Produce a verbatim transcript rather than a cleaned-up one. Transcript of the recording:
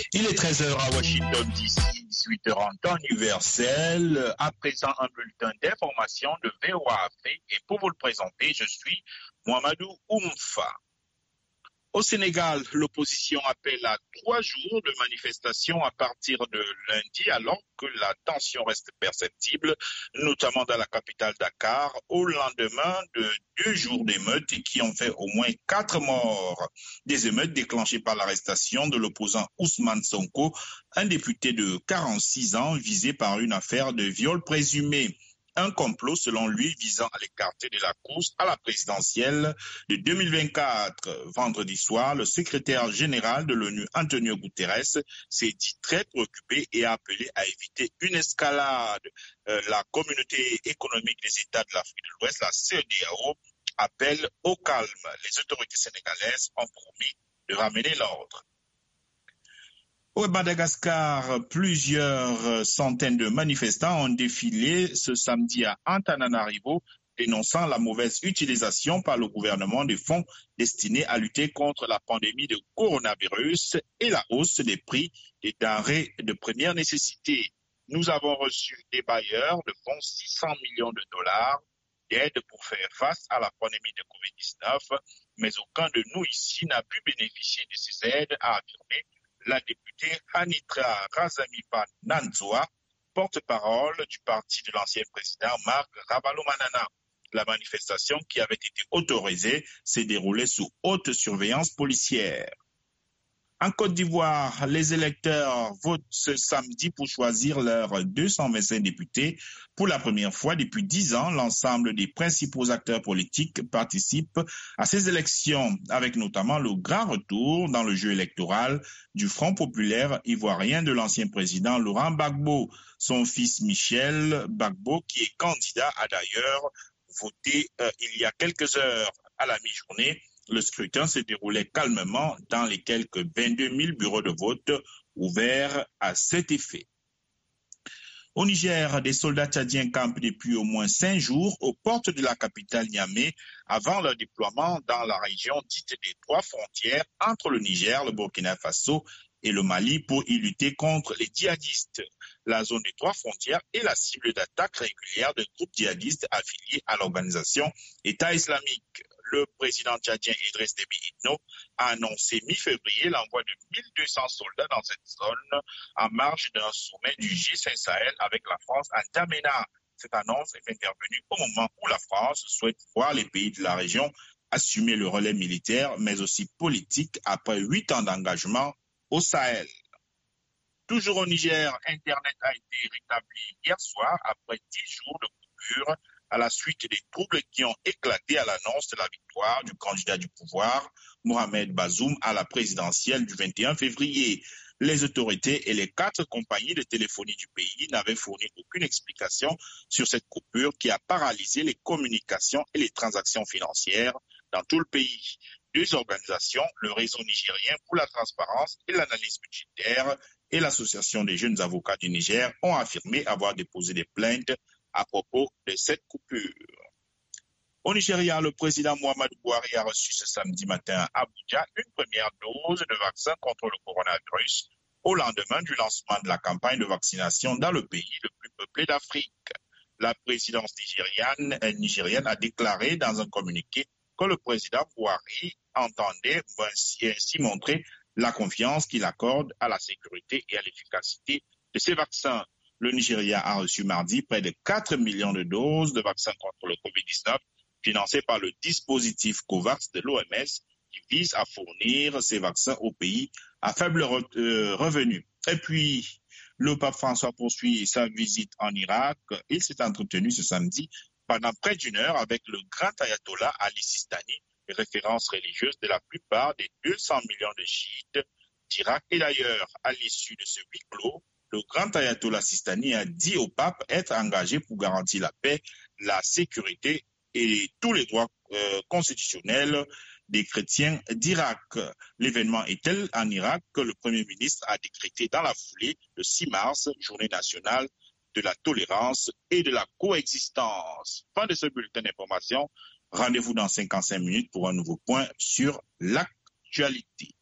Il est treize heures à Washington, D C, dix-huit heures en temps universel. À présent, un bulletin d'information de V O A Afrique. Et pour vous le présenter, je suis Mohamedou Oumfa. Au Sénégal, l'opposition appelle à trois jours de manifestation à partir de lundi, alors que la tension reste perceptible, notamment dans la capitale Dakar, au lendemain de deux jours d'émeutes qui ont fait au moins quatre morts. Des émeutes déclenchées par l'arrestation de l'opposant Ousmane Sonko, un député de quarante-six ans visé par une affaire de viol présumé. Un complot, selon lui, visant à l'écarter de la course à la présidentielle de deux mille vingt-quatre. Vendredi soir, le secrétaire général de l'ONU, Antonio Guterres, s'est dit très préoccupé et a appelé à éviter une escalade. Euh, la communauté économique des États de l'Afrique de l'Ouest, la C E D A O, appelle au calme. Les autorités sénégalaises ont promis de ramener l'ordre. Au Madagascar, plusieurs centaines de manifestants ont défilé ce samedi à Antananarivo, dénonçant la mauvaise utilisation par le gouvernement des fonds destinés à lutter contre la pandémie de coronavirus et la hausse des prix des denrées de première nécessité. Nous avons reçu des bailleurs de fonds six cents millions de dollars d'aide pour faire face à la pandémie de covid dix-neuf, mais aucun de nous ici n'a pu bénéficier de ces aides, a affirmé la députée Anitra Razamipa Nanzoa, porte-parole du parti de l'ancien président Marc Ravalomanana. La manifestation qui avait été autorisée s'est déroulée sous haute surveillance policière. En Côte d'Ivoire, les électeurs votent ce samedi pour choisir leurs deux cent vingt-cinq députés. Pour la première fois depuis dix ans, l'ensemble des principaux acteurs politiques participent à ces élections, avec notamment le grand retour dans le jeu électoral du Front populaire ivoirien de l'ancien président Laurent Gbagbo. Son fils Michel Gbagbo, qui est candidat, a d'ailleurs voté euh, il y a quelques heures à la mi-journée. Le scrutin se déroulait calmement dans les quelques vingt-deux mille bureaux de vote ouverts à cet effet. Au Niger, des soldats tchadiens campent depuis au moins cinq jours aux portes de la capitale Niamey avant leur déploiement dans la région dite des trois frontières entre le Niger, le Burkina Faso et le Mali pour y lutter contre les djihadistes. La zone des trois frontières est la cible d'attaques régulières de groupes djihadistes affiliés à l'organisation État islamique. Le président tchadien Idriss Déby Itno a annoncé mi-février l'envoi de mille deux cents soldats dans cette zone en marge d'un sommet du G cinq Sahel avec la France à N'Djamena. Cette annonce est intervenue au moment où la France souhaite voir les pays de la région assumer le relais militaire, mais aussi politique, après huit ans d'engagement au Sahel. Toujours au Niger, Internet a été rétabli hier soir après dix jours de coupure à la suite des troubles qui ont éclaté à l'annonce de la victoire du candidat du pouvoir, Mohamed Bazoum, à la présidentielle du vingt et un février. Les autorités et les quatre compagnies de téléphonie du pays n'avaient fourni aucune explication sur cette coupure qui a paralysé les communications et les transactions financières dans tout le pays. Deux organisations, le Réseau nigérien pour la transparence et l'analyse budgétaire et l'Association des jeunes avocats du Niger, ont affirmé avoir déposé des plaintes à propos de cette coupure. Au Nigeria, le président Muhammadu Buhari a reçu ce samedi matin à Abuja une première dose de vaccin contre le coronavirus au lendemain du lancement de la campagne de vaccination dans le pays le plus peuplé d'Afrique. La présidence nigériane, nigérienne a déclaré dans un communiqué que le président Buhari entendait ainsi, ainsi montrer la confiance qu'il accorde à la sécurité et à l'efficacité de ces vaccins. Le Nigeria a reçu mardi près de quatre millions de doses de vaccins contre le covid dix-neuf financés par le dispositif COVAX de l'O M S qui vise à fournir ces vaccins aux pays à faible re euh, revenu. Et puis, le pape François poursuit sa visite en Irak. Il s'est entretenu ce samedi pendant près d'une heure avec le grand ayatollah Ali Sistani, référence religieuse de la plupart des deux cents millions de chiites d'Irak et d'ailleurs. À l'issue de ce huis clos, le grand ayatollah Sistani a dit au pape être engagé pour garantir la paix, la sécurité et tous les droits euh, constitutionnels des chrétiens d'Irak. L'événement est tel en Irak que le Premier ministre a décrété dans la foulée le six mars, journée nationale de la tolérance et de la coexistence. Fin de ce bulletin d'information. Rendez-vous dans cinquante-cinq minutes pour un nouveau point sur l'actualité.